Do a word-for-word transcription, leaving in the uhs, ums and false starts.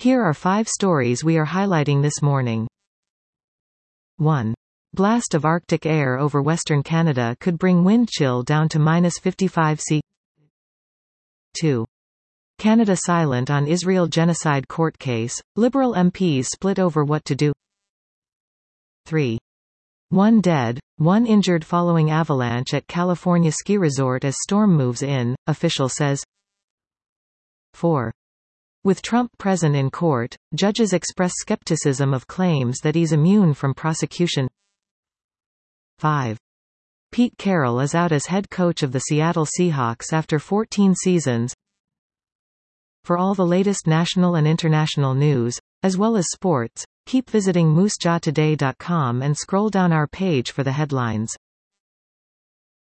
Here are five stories we are highlighting this morning. one. Blast of Arctic air over western Canada could bring wind chill down to minus fifty-five C. two. Canada silent on Israel genocide court case, Liberal M Ps split over what to do. three. One dead, one injured following avalanche at California ski resort as storm moves in, official says. four. With Trump present in court, judges express skepticism of claims that he's immune from prosecution. five. Pete Carroll is out as head coach of the Seattle Seahawks after fourteen seasons. For all the latest national and international news, as well as sports, keep visiting moose jaw today dot com and scroll down our page for the headlines.